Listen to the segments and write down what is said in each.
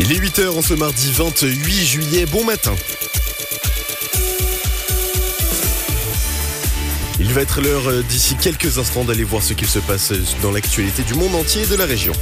Il est 8h en ce mardi 28 juillet, bon matin. Il va être l'heure d'ici quelques instants d'aller voir ce qu'il se passe dans l'actualité du monde entier et de la région.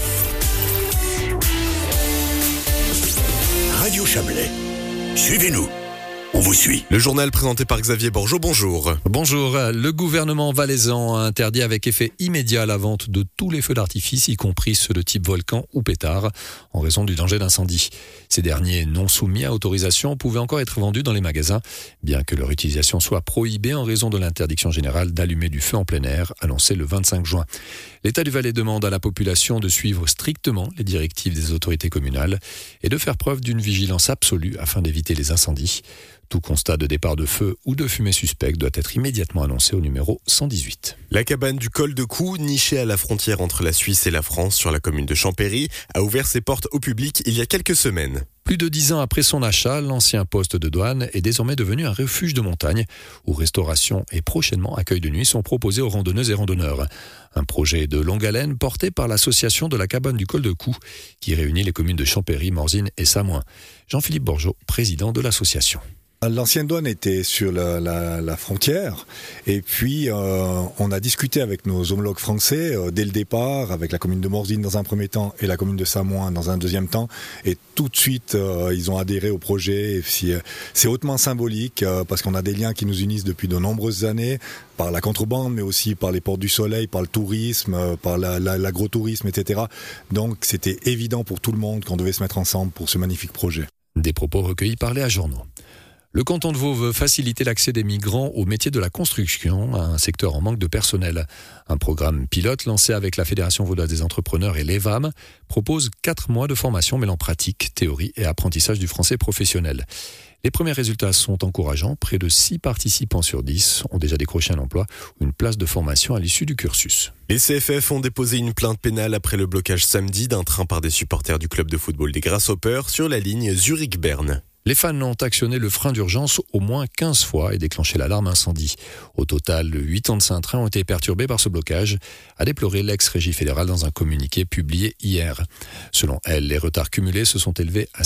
Radio Chablais, suivez-nous. On vous suit. Le journal présenté par Xavier Borgeaud, bonjour. Bonjour. Le gouvernement valaisan a interdit avec effet immédiat la vente de tous les feux d'artifice, y compris ceux de type volcan ou pétard, en raison du danger d'incendie. Ces derniers, non soumis à autorisation, pouvaient encore être vendus dans les magasins, bien que leur utilisation soit prohibée en raison de l'interdiction générale d'allumer du feu en plein air, annoncée le 25 juin. L'État du Valais demande à la population de suivre strictement les directives des autorités communales et de faire preuve d'une vigilance absolue afin d'éviter les incendies. Tout constat de départ de feu ou de fumée suspecte doit être immédiatement annoncé au numéro 118. La cabane du Col de Cou, nichée à la frontière entre la Suisse et la France sur la commune de Champéry, a ouvert ses portes au public il y a quelques semaines. Plus de 10 ans après son achat, l'ancien poste de douane est désormais devenu un refuge de montagne où restauration et prochainement accueil de nuit sont proposés aux randonneuses et randonneurs. Un projet de longue haleine porté par l'association de la cabane du Col de Cou qui réunit les communes de Champéry, Morzine et Samoin. Jean-Philippe Borgeaud, président de l'association. L'ancienne douane était sur la frontière et puis on a discuté avec nos homologues français dès le départ, avec la commune de Morzine dans un premier temps et la commune de Samoin dans un deuxième temps, et tout de suite ils ont adhéré au projet. Et puis, c'est hautement symbolique parce qu'on a des liens qui nous unissent depuis de nombreuses années, par la contrebande mais aussi par les ports du soleil, par le tourisme, par l'agrotourisme, etc. Donc c'était évident pour tout le monde qu'on devait se mettre ensemble pour ce magnifique projet. Des propos recueillis par Léa Journaux. Le canton de Vaud veut faciliter l'accès des migrants au métier de la construction, un secteur en manque de personnel. Un programme pilote lancé avec la Fédération vaudoise des entrepreneurs et l'EVAM propose 4 mois de formation mêlant pratique, théorie et apprentissage du français professionnel. Les premiers résultats sont encourageants. Près de 6 participants sur 10 ont déjà décroché un emploi ou une place de formation à l'issue du cursus. Les CFF ont déposé une plainte pénale après le blocage samedi d'un train par des supporters du club de football des Grasshoppers sur la ligne Zurich-Berne. Les fans ont actionné le frein d'urgence au moins 15 fois et déclenché l'alarme incendie. Au total, 85 trains ont été perturbés par ce blocage, a déploré l'ex-régie fédérale dans un communiqué publié hier. Selon elle, les retards cumulés se sont élevés à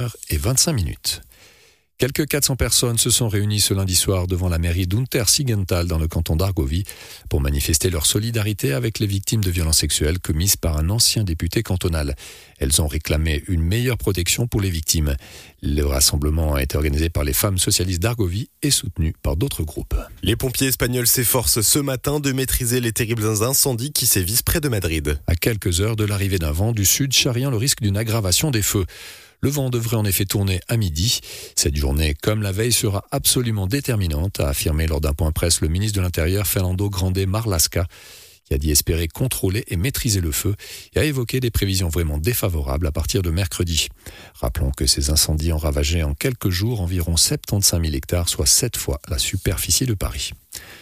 6h25. Quelques 400 personnes se sont réunies ce lundi soir devant la mairie d'Untersiggenthal dans le canton d'Argovie pour manifester leur solidarité avec les victimes de violences sexuelles commises par un ancien député cantonal. Elles ont réclamé une meilleure protection pour les victimes. Le rassemblement a été organisé par les femmes socialistes d'Argovie et soutenu par d'autres groupes. Les pompiers espagnols s'efforcent ce matin de maîtriser les terribles incendies qui sévissent près de Madrid. À quelques heures de l'arrivée d'un vent du sud charriant le risque d'une aggravation des feux. Le vent devrait en effet tourner à midi. Cette journée, comme la veille, sera absolument déterminante, a affirmé lors d'un point presse le ministre de l'Intérieur Fernando Grande Marlaska, qui a dit espérer contrôler et maîtriser le feu et a évoqué des prévisions vraiment défavorables à partir de mercredi. Rappelons que ces incendies ont ravagé en quelques jours environ 75 000 hectares, soit 7 fois la superficie de Paris.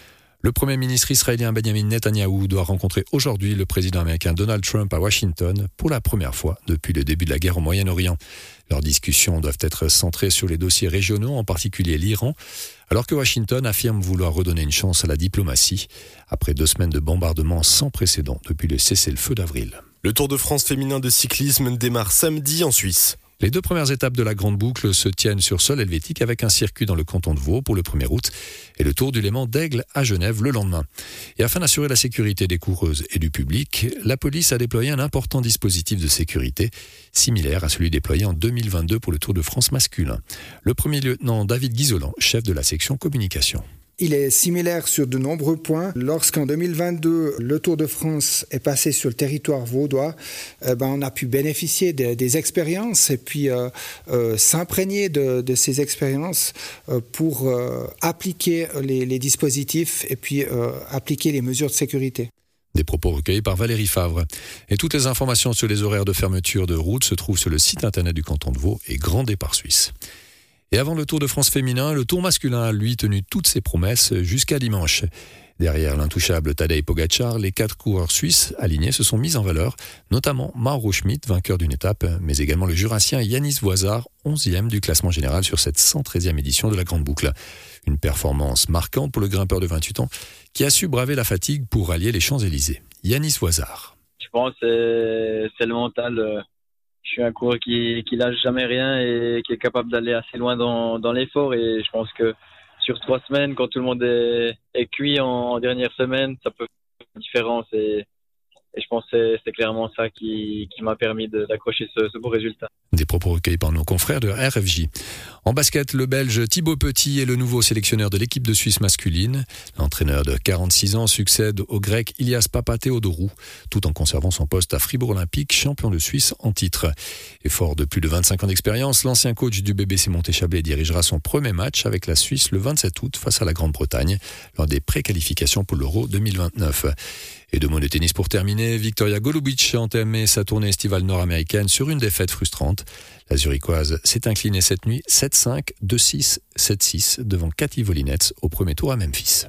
Le Premier ministre israélien Benjamin Netanyahou doit rencontrer aujourd'hui le président américain Donald Trump à Washington pour la première fois depuis le début de la guerre au Moyen-Orient. Leurs discussions doivent être centrées sur les dossiers régionaux, en particulier l'Iran, alors que Washington affirme vouloir redonner une chance à la diplomatie après 2 semaines de bombardements sans précédent depuis le cessez-le-feu d'avril. Le Tour de France féminin de cyclisme démarre samedi en Suisse. Les 2 premières étapes de la Grande Boucle se tiennent sur sol helvétique avec un circuit dans le canton de Vaud pour le 1er août et le Tour du Léman d'Aigle à Genève le lendemain. Et afin d'assurer la sécurité des coureuses et du public, la police a déployé un important dispositif de sécurité similaire à celui déployé en 2022 pour le Tour de France masculin. Le premier lieutenant David Guizolan, chef de la section communication. Il est similaire sur de nombreux points. Lorsqu'en 2022, le Tour de France est passé sur le territoire vaudois, on a pu bénéficier des expériences et puis s'imprégner de ces expériences pour appliquer les dispositifs et puis appliquer les mesures de sécurité. Des propos recueillis par Valérie Favre. Et toutes les informations sur les horaires de fermeture de route se trouvent sur le site internet du canton de Vaud et Grand Départ Suisse. Et avant le Tour de France féminin, le Tour masculin a lui tenu toutes ses promesses jusqu'à dimanche. Derrière l'intouchable Tadej Pogačar, les 4 coureurs suisses alignés se sont mis en valeur, notamment Mauro Schmid, vainqueur d'une étape, mais également le Jurassien Yanis Voisard, 11e du classement général sur cette 113e édition de la Grande Boucle. Une performance marquante pour le grimpeur de 28 ans qui a su braver la fatigue pour rallier les Champs-Élysées. Yanis Voisard. Je pense que c'est le mental Je suis un coureur qui lâche jamais rien et qui est capable d'aller assez loin dans l'effort. Et je pense que sur 3 semaines, quand tout le monde est cuit en dernière semaine, ça peut faire une différence. Et je pense que c'est clairement ça qui m'a permis d'accrocher ce beau résultat. Des propos recueillis par nos confrères de RFJ. En basket, le Belge Thibaut Petit est le nouveau sélectionneur de l'équipe de Suisse masculine. L'entraîneur de 46 ans succède au Grec Ilias Papatheodorou, tout en conservant son poste à Fribourg Olympique, champion de Suisse en titre. Et fort de plus de 25 ans d'expérience, l'ancien coach du BBC Montéchablais dirigera son premier match avec la Suisse le 27 août face à la Grande-Bretagne, lors des préqualifications pour l'Euro 2029. Et 2 mots de tennis pour terminer. Victoria Golubic a entamé sa tournée estivale nord-américaine sur une défaite frustrante. La Zurichoise s'est inclinée cette nuit 7-5, 2-6, 7-6 devant Cathy Volinets au premier tour à Memphis.